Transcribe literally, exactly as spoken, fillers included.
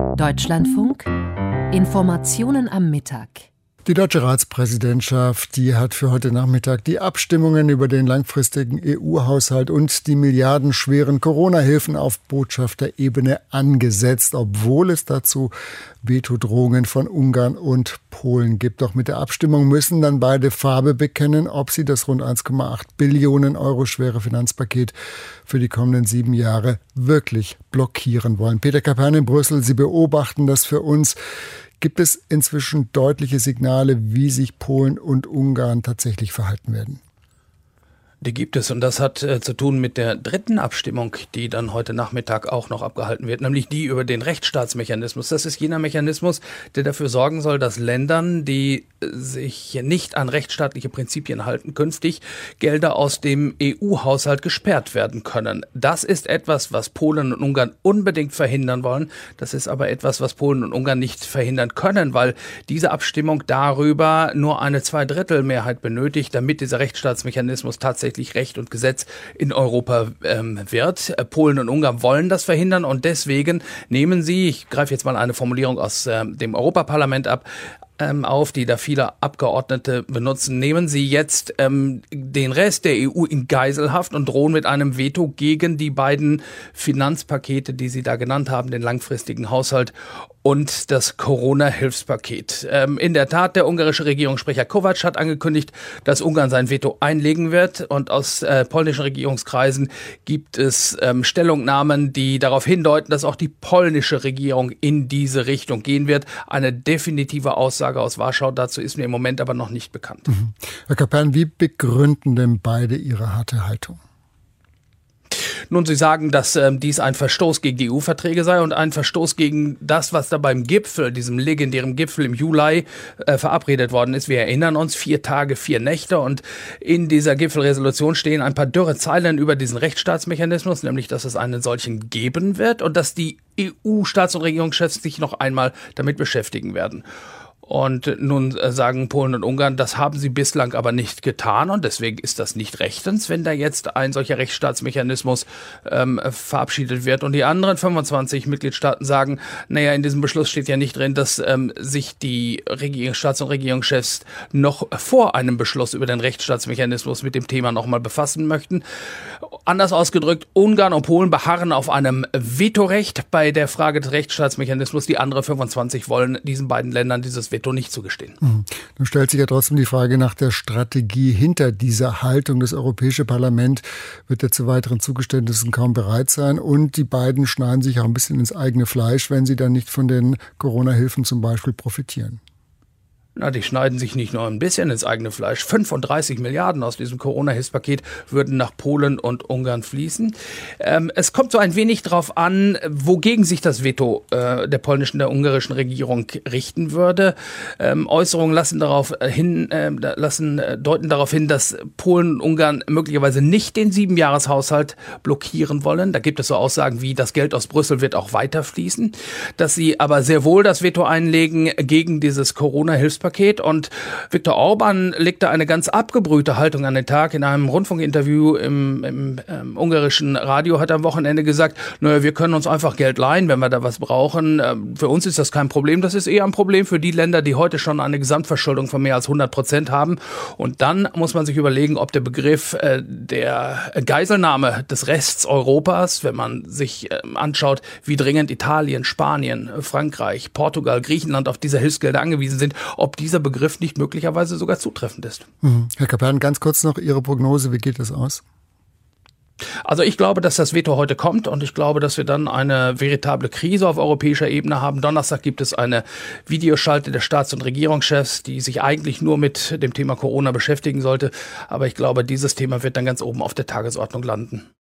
Deutschlandfunk Informationen am Mittag. Die deutsche Ratspräsidentschaft, die hat für heute Nachmittag die Abstimmungen über den langfristigen E U-Haushalt und die milliardenschweren Corona-Hilfen auf Botschafterebene angesetzt, obwohl es dazu Vetodrohungen von Ungarn und Polen gibt. Doch mit der Abstimmung müssen dann beide Farbe bekennen, ob sie das rund eins Komma acht Billionen Euro schwere Finanzpaket für die kommenden sieben Jahre wirklich blockieren wollen. Peter Kapern in Brüssel, Sie beobachten das für uns. Gibt es inzwischen deutliche Signale, wie sich Polen und Ungarn tatsächlich verhalten werden? Die gibt es, und das hat äh, zu tun mit der dritten Abstimmung, die dann heute Nachmittag auch noch abgehalten wird, nämlich die über den Rechtsstaatsmechanismus. Das ist jener Mechanismus, der dafür sorgen soll, dass Ländern, die äh, sich nicht an rechtsstaatliche Prinzipien halten, künftig Gelder aus dem E U-Haushalt gesperrt werden können. Das ist etwas, was Polen und Ungarn unbedingt verhindern wollen. Das ist aber etwas, was Polen und Ungarn nicht verhindern können, weil diese Abstimmung darüber nur eine Zweidrittelmehrheit benötigt, damit dieser Rechtsstaatsmechanismus tatsächlich Recht und Gesetz in Europa ähm, wird. Polen und Ungarn wollen das verhindern und deswegen nehmen sie, ich greife jetzt mal eine Formulierung aus äh, dem Europaparlament ab, ähm, auf, die da viele Abgeordnete benutzen, nehmen sie jetzt ähm, den Rest der E U in Geiselhaft und drohen mit einem Veto gegen die beiden Finanzpakete, die sie da genannt haben, den langfristigen Haushalt und das Corona-Hilfspaket. Ähm, in der Tat, der ungarische Regierungssprecher Kovács hat angekündigt, dass Ungarn sein Veto einlegen wird. Und aus äh, polnischen Regierungskreisen gibt es ähm, Stellungnahmen, die darauf hindeuten, dass auch die polnische Regierung in diese Richtung gehen wird. Eine definitive Aussage aus Warschau dazu ist mir im Moment aber noch nicht bekannt. Mhm. Herr Kapern, wie begründen denn beide ihre harte Haltung? Nun, Sie sagen, dass ähm, dies ein Verstoß gegen die E U-Verträge sei und ein Verstoß gegen das, was da beim Gipfel, diesem legendären Gipfel im Juli äh, verabredet worden ist. Wir erinnern uns, vier Tage, vier Nächte, und in dieser Gipfelresolution stehen ein paar dürre Zeilen über diesen Rechtsstaatsmechanismus, nämlich, dass es einen solchen geben wird und dass die E U-Staats- und Regierungschefs sich noch einmal damit beschäftigen werden. Und nun sagen Polen und Ungarn, das haben sie bislang aber nicht getan, und deswegen ist das nicht rechtens, wenn da jetzt ein solcher Rechtsstaatsmechanismus ähm, verabschiedet wird. Und die anderen fünfundzwanzig Mitgliedstaaten sagen, naja, in diesem Beschluss steht ja nicht drin, dass ähm, sich die Regierungs-, Staats- und Regierungschefs noch vor einem Beschluss über den Rechtsstaatsmechanismus mit dem Thema nochmal befassen möchten. Anders ausgedrückt, Ungarn und Polen beharren auf einem Vetorecht bei der Frage des Rechtsstaatsmechanismus. Die anderen fünfundzwanzig wollen diesen beiden Ländern dieses Veto nicht zugestehen. Mhm. Nun stellt sich ja trotzdem die Frage nach der Strategie hinter dieser Haltung. Das Europäische Parlament wird ja zu weiteren Zugeständnissen kaum bereit sein, und die beiden schneiden sich auch ein bisschen ins eigene Fleisch, wenn sie dann nicht von den Corona-Hilfen zum Beispiel profitieren. Na, die schneiden sich nicht nur ein bisschen ins eigene Fleisch. fünfunddreißig Milliarden aus diesem Corona-Hilfspaket würden nach Polen und Ungarn fließen. Ähm, es kommt so ein wenig darauf an, wogegen sich das Veto äh, der polnischen, der ungarischen Regierung richten würde. Ähm, Äußerungen lassen darauf hin, äh, lassen äh, deuten darauf hin, dass Polen und Ungarn möglicherweise nicht den Siebenjahreshaushalt blockieren wollen. Da gibt es so Aussagen wie, das Geld aus Brüssel wird auch weiter fließen. Dass sie aber sehr wohl das Veto einlegen gegen dieses Corona-Hilfspaket. Und Viktor Orban legte eine ganz abgebrühte Haltung an den Tag. In einem Rundfunkinterview im, im ähm, ungarischen Radio hat er am Wochenende gesagt, naja, wir können uns einfach Geld leihen, wenn wir da was brauchen. Ähm, für uns ist das kein Problem. Das ist eher ein Problem für die Länder, die heute schon eine Gesamtverschuldung von mehr als hundert Prozent haben. Und dann muss man sich überlegen, ob der Begriff äh, der Geiselnahme des Rests Europas, wenn man sich äh, anschaut, wie dringend Italien, Spanien, Frankreich, Portugal, Griechenland auf diese Hilfsgelder angewiesen sind, ob dieser Begriff nicht möglicherweise sogar zutreffend ist. Mhm. Herr Kapern, ganz kurz noch Ihre Prognose, wie geht das aus? Also ich glaube, dass das Veto heute kommt, und ich glaube, dass wir dann eine veritable Krise auf europäischer Ebene haben. Donnerstag gibt es eine Videoschalte der Staats- und Regierungschefs, die sich eigentlich nur mit dem Thema Corona beschäftigen sollte. Aber ich glaube, dieses Thema wird dann ganz oben auf der Tagesordnung landen.